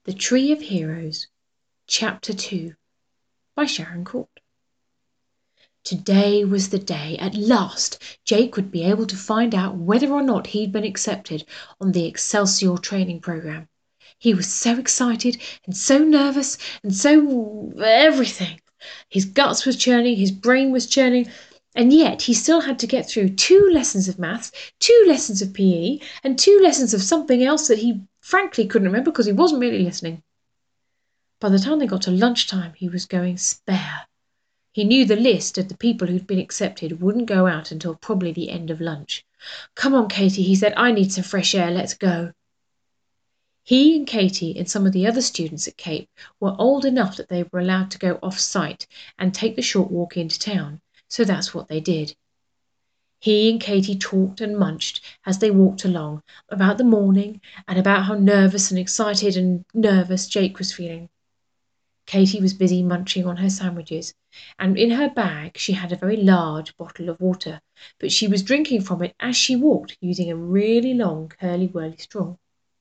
The Tree of Heroes, Chapter 2, by Sharon Court. Today was the day. At last Jake would be able to find out whether or not he'd been accepted on the Excelsior training program. He was so excited and so nervous and so everything. His guts was churning, his brain was churning, and yet he still had to get through 2 lessons of maths, 2 lessons of PE, and 2 lessons of something else that he frankly couldn't remember because he wasn't really listening. By the time they got to lunchtime, he was going spare. He knew the list of the people who'd been accepted wouldn't go out until probably the end of lunch. "Come on, Katie," he said. "I need some fresh air. Let's go." He and Katie and some of the other students at Cape were old enough that they were allowed to go off-site and take the short walk into town, so that's what they did. He and Katie talked and munched as they walked along, about the morning and about how nervous and excited and nervous Jake was feeling. Katie was busy munching on her sandwiches, and in her bag she had a very large bottle of water, but she was drinking from it as she walked, using a really long curly-whirly straw.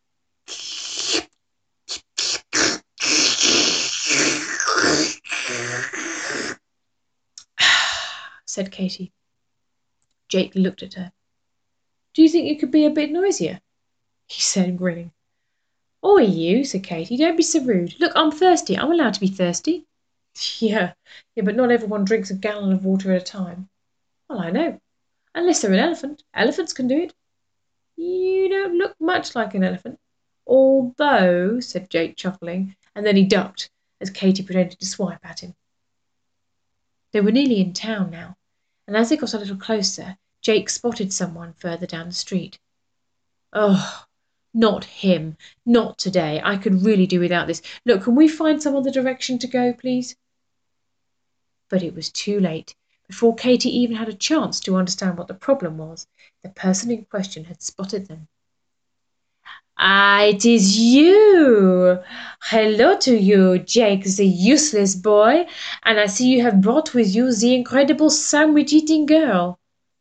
said Katie. Jake looked at her. "Do you think you could be a bit noisier?" he said, grinning. "Oi, you," said Katie, "don't be so rude. Look, I'm thirsty. I'm allowed to be thirsty." Yeah, but not everyone drinks a gallon of water at a time." "Well, I know. Unless they're an elephant. Elephants can do it." "You don't look much like an elephant." "Although," said Jake, chuckling, and then he ducked as Katie pretended to swipe at him. They were nearly in town now, and as they got a little closer, Jake spotted someone further down the street. "Oh, not him. Not today. I could really do without this. Look, can we find some other direction to go, please?" But it was too late. Before Katie even had a chance to understand what the problem was, the person in question had spotted them. "Ah, it is you! Hello to you, Jake the useless boy, and I see you have brought with you the incredible sandwich-eating girl."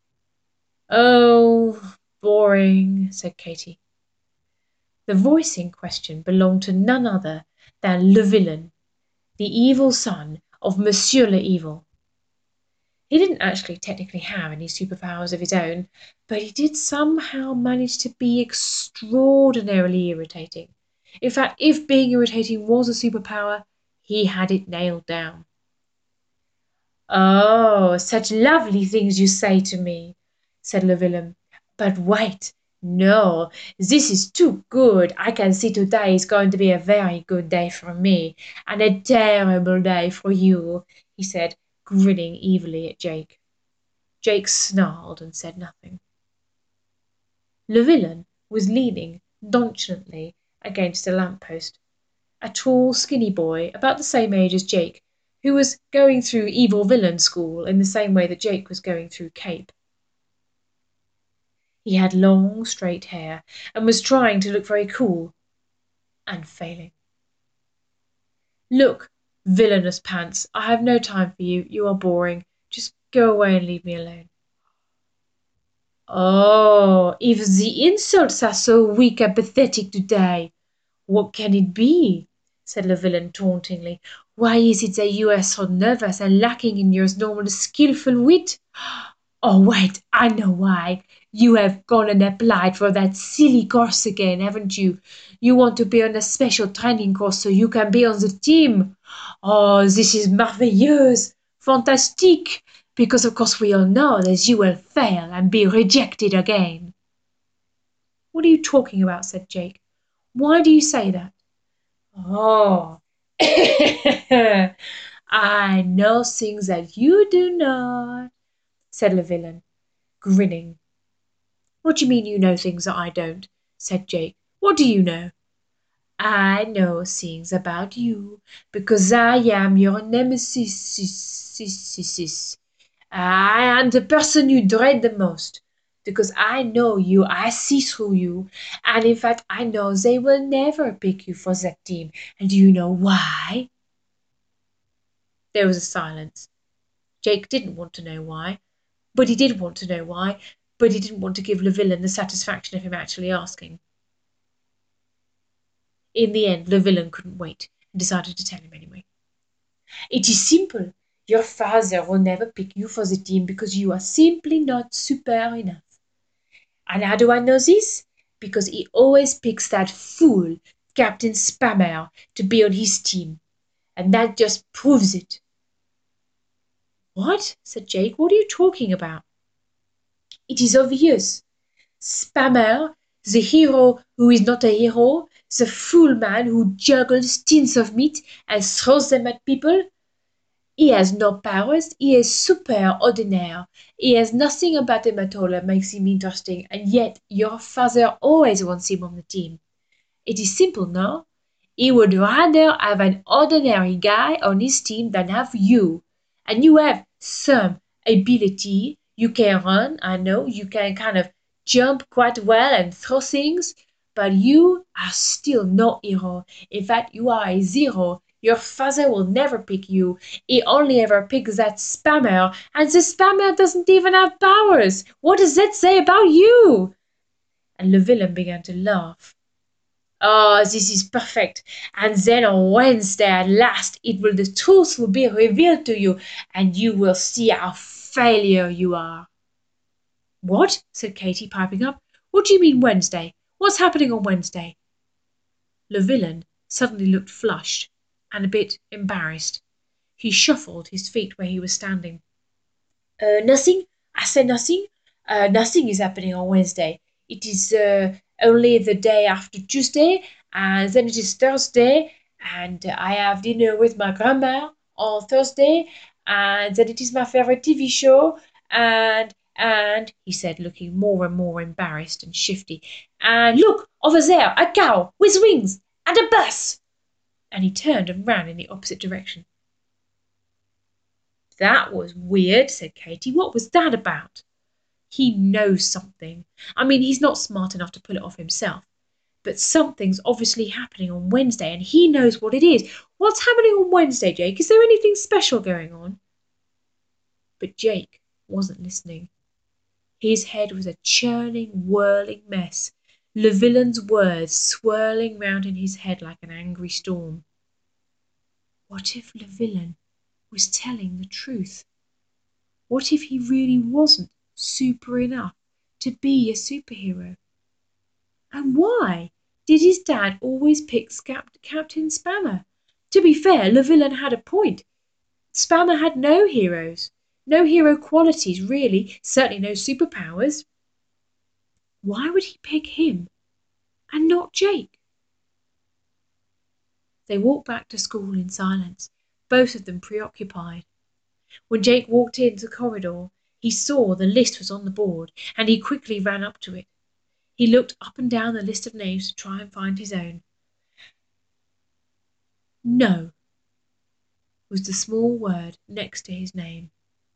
"Oh, boring," said Katie. The voice in question belonged to none other than Le Villain, the evil son of Monsieur le Evil. He didn't actually technically have any superpowers of his own, but he did somehow manage to be extraordinarily irritating. In fact, if being irritating was a superpower, he had it nailed down. "Oh, such lovely things you say to me," said Le Villain. "But wait, no, this is too good. I can see today is going to be a very good day for me, and a terrible day for you," he said, grinning evilly at Jake. Jake snarled and said nothing. Le Villain was leaning nonchalantly against a lamp-post, a tall, skinny boy about the same age as Jake, who was going through Evil Villain school in the same way that Jake was going through Cape. He had long, straight hair and was trying to look very cool, and failing. "Look, villainous pants, I have no time for you. You are boring. Just go away and leave me alone." "Oh, if the insults are so weak and pathetic today, what can it be?" said Le Villain tauntingly. "Why is it that you are so nervous and lacking in your normal skilful wit? Oh, wait, I know why. You have gone and applied for that silly course again, haven't you? You want to be on a special training course so you can be on the team. Oh, this is merveilleuse, fantastique, because of course we all know that you will fail and be rejected again." "What are you talking about?" said Jake. "Why do you say that?" "Oh, I know things that you do not," said Le Villain, grinning. "What do you mean you know things that I don't?" said Jake. "What do you know?" "I know things about you, because I am your nemesis. I am the person you dread the most, because I know you, I see through you, and in fact I know they will never pick you for that team. And do you know why?" There was a silence. Jake didn't want to know why, but he did want to know why, but he didn't want to give Le Villain the satisfaction of him actually asking. In the end, the villain couldn't wait and decided to tell him anyway. It is simple. Your father will never pick you for the team because you are simply not super enough. And how do I know this? Because he always picks that fool, Captain Spammer, to be on his team. And that just proves it. What? Said Jake. What are you talking about? It is obvious. Spammer, the hero who is not a hero, the fool man who juggles tins of meat and throws them at people. He has no powers, he is super ordinaire. He has nothing about him at all that makes him interesting, and yet your father always wants him on the team. It is simple, no? He would rather have an ordinary guy on his team than have you. And you have some ability. You can run, I know, you can kind of jump quite well and throw things, but you are still no hero. In fact, you are a zero. Your father will never pick you. He only ever picks that spammer, and the spammer doesn't even have powers. What does that say about you? And the villain began to laugh. Oh, this is perfect. And then on Wednesday at last the truth will be revealed to you, and you will see how failure you are. What? Said Katy, piping up. What do you mean Wednesday? What's happening on Wednesday? Le Villain suddenly looked flushed and a bit embarrassed. He shuffled his feet where he was standing. Nothing. I said nothing. Nothing is happening on Wednesday. It is only the day after Tuesday, and then it is Thursday, and I have dinner with my grandma on Thursday, and then it is my favorite TV show, and he said, looking more and more embarrassed and shifty, and look, over there, a cow with wings, and a bus! And he turned and ran in the opposite direction. That was weird, said Katy. What was that about? He knows something. I mean, he's not smart enough to pull it off himself. But something's obviously happening on Wednesday, and he knows what it is. What's happening on Wednesday, Jake? Is there anything special going on? But Jake wasn't listening. His head was a churning, whirling mess, Le Villain's words swirling round in his head like an angry storm. What if Le Villain was telling the truth? What if he really wasn't super enough to be a superhero? And why did his dad always pick Captain Spammer? To be fair, Le Villain had a point. Spammer had no heroes, no hero qualities really, certainly no superpowers. Why would he pick him and not Jake? They walked back to school in silence, both of them preoccupied. When Jake walked into the corridor, he saw the list was on the board, and he quickly ran up to it. He looked up and down the list of names to try and find his own. No was the small word next to his name.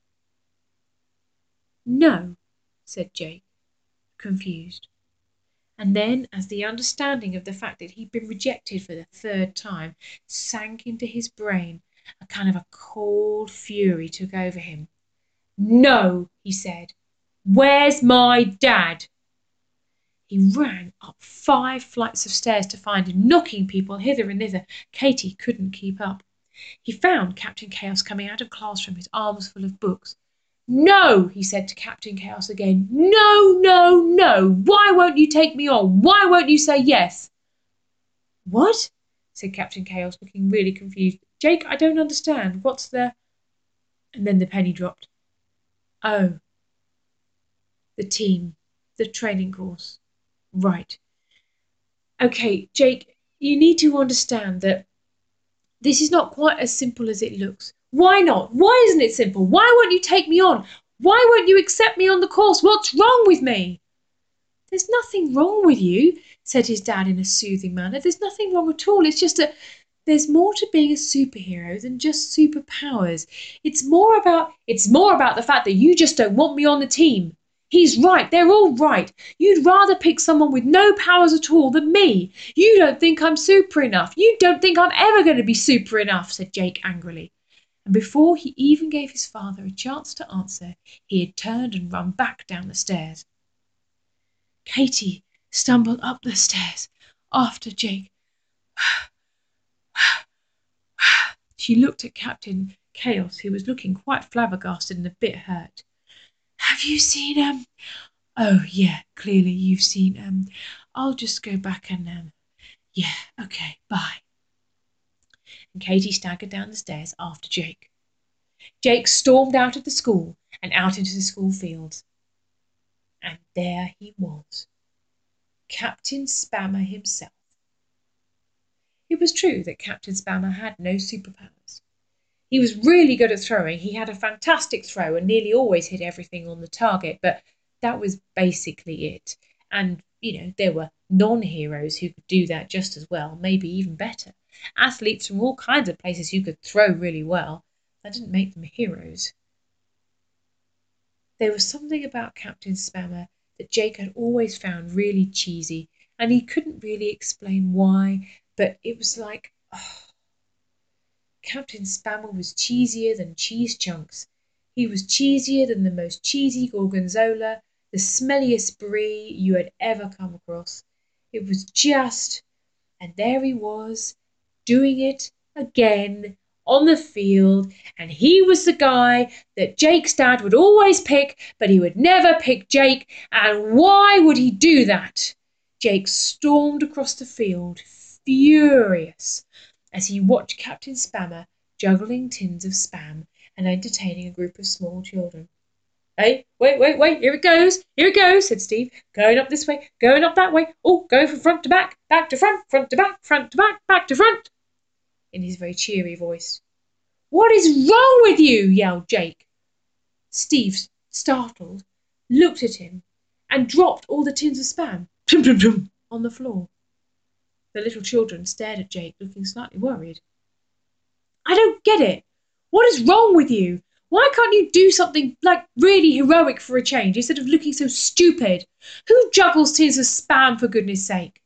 No, said Jake, confused. And then, as the understanding of the fact that he'd been rejected for the third time sank into his brain, a kind of a cold fury took over him. No, he said. Where's my dad? He ran up 5 flights of stairs to find him, knocking people hither and thither. Katy couldn't keep up. He found Captain Chaos coming out of classroom, his arms full of books. No, he said to Captain Chaos again. No, no, no. Why won't you take me on? Why won't you say yes? What? Said Captain Chaos, looking really confused. Jake, I don't understand. What's the... And then the penny dropped. Oh. The team. The training course. Right. Okay, Jake, you need to understand that this is not quite as simple as it looks. Why not? Why isn't it simple? Why won't you take me on? Why won't you accept me on the course? What's wrong with me? There's nothing wrong with you, said his dad in a soothing manner. There's nothing wrong at all. It's just that there's more to being a superhero than just superpowers. It's more about the fact that you just don't want me on the team. He's right. They're all right. You'd rather pick someone with no powers at all than me. You don't think I'm super enough. You don't think I'm ever going to be super enough, said Jake angrily. And before he even gave his father a chance to answer, he had turned and run back down the stairs. Katy stumbled up the stairs after Jake. She looked at Captain Chaos, who was looking quite flabbergasted and a bit hurt. Have you seen, Oh, yeah, clearly you've seen, I'll just go back and, yeah, okay, bye. And Katy staggered down the stairs after Jake. Jake stormed out of the school and out into the school fields. And there he was, Captain Spammer himself. It was true that Captain Spammer had no superpowers. He was really good at throwing. He had a fantastic throw and nearly always hit everything on the target, but that was basically it. And, there were non-heroes who could do that just as well, maybe even better. Athletes from all kinds of places who could throw really well. That didn't make them heroes. There was something about Captain Spammer that Jake had always found really cheesy, and he couldn't really explain why, but it was like, Captain Spammer was cheesier than cheese chunks. He was cheesier than the most cheesy gorgonzola, the smelliest brie you had ever come across. It was just, and there he was, doing it again on the field, and he was the guy that Jake's dad would always pick, but he would never pick Jake, and why would he do that? Jake stormed across the field, furious, as he watched Captain Spammer juggling tins of spam and entertaining a group of small children. Hey, wait, here it goes, said Steve. Going up this way, going up that way. Oh, go from front to back to front to back, front to back to front, in his very cheery voice. What is wrong with you? Yelled Jake. Steve, startled, looked at him and dropped all the tins of spam on the floor. The little children stared at Jake, looking slightly worried. I don't get it. What is wrong with you? Why can't you do something like really heroic for a change instead of looking so stupid? Who juggles tins of spam, for goodness sake?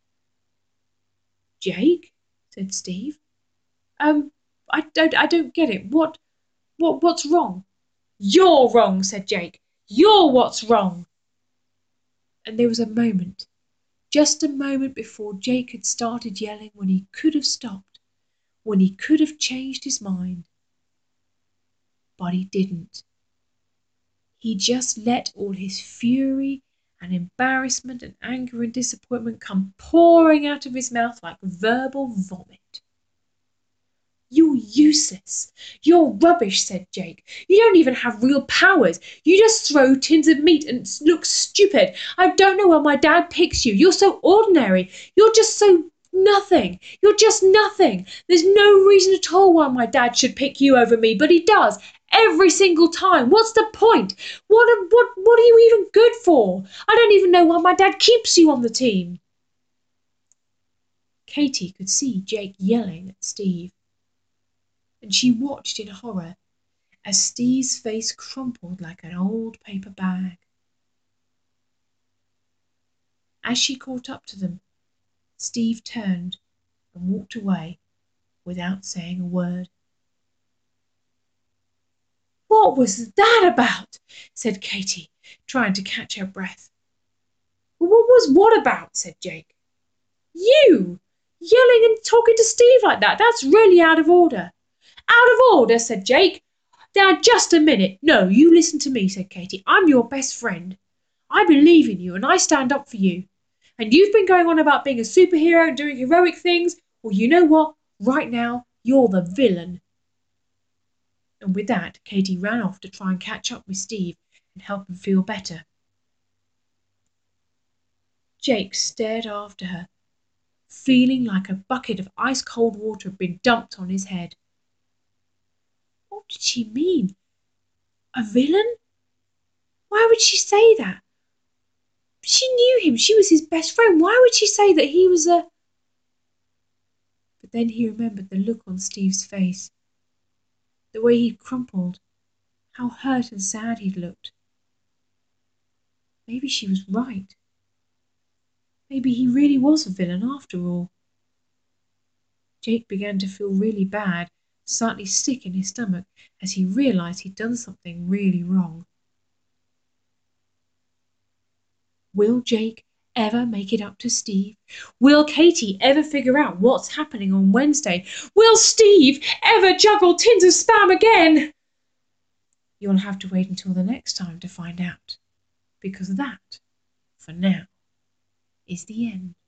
Jake, said Steve. I don't get it. What's wrong? You're wrong, said Jake. You're what's wrong. And there was a moment, just a moment before Jake had started yelling, when he could have stopped, when he could have changed his mind. But he didn't. He just let all his fury and embarrassment and anger and disappointment come pouring out of his mouth like verbal vomit. You're useless. You're rubbish, said Jake. You don't even have real powers. You just throw tins of meat and look stupid. I don't know why my dad picks you. You're so ordinary. You're just so nothing. You're just nothing. There's no reason at all why my dad should pick you over me, but he does. Every single time. What's the point? What are you even good for? I don't even know why my dad keeps you on the team. Katy could see Jake yelling at Steve, and she watched in horror as Steve's face crumpled like an old paper bag. As she caught up to them, Steve turned and walked away without saying a word. What was that about? Said Katy, trying to catch her breath. What was what about? Said Jake. You! Yelling and talking to Steve like that. That's really out of order. Out of order, said Jake. Now, just a minute. No, you listen to me, said Katy. I'm your best friend. I believe in you and I stand up for you. And you've been going on about being a superhero and doing heroic things. Well, you know what? Right now, you're the villain. And with that, Katy ran off to try and catch up with Steve and help him feel better. Jake stared after her, feeling like a bucket of ice-cold water had been dumped on his head. What did she mean? A villain? Why would she say that? She knew him. She was his best friend. Why would she say that he was a... But then he remembered the look on Steve's face, the way he'd crumpled, how hurt and sad he'd looked. Maybe she was right. Maybe he really was a villain after all. Jake began to feel really bad, slightly sick in his stomach, as he realised he'd done something really wrong. Will Jake ever make it up to Steve? Will Katie ever figure out what's happening on Wednesday? Will Steve ever juggle tins of Spam again? You'll have to wait until the next time to find out, because that, for now, is the end.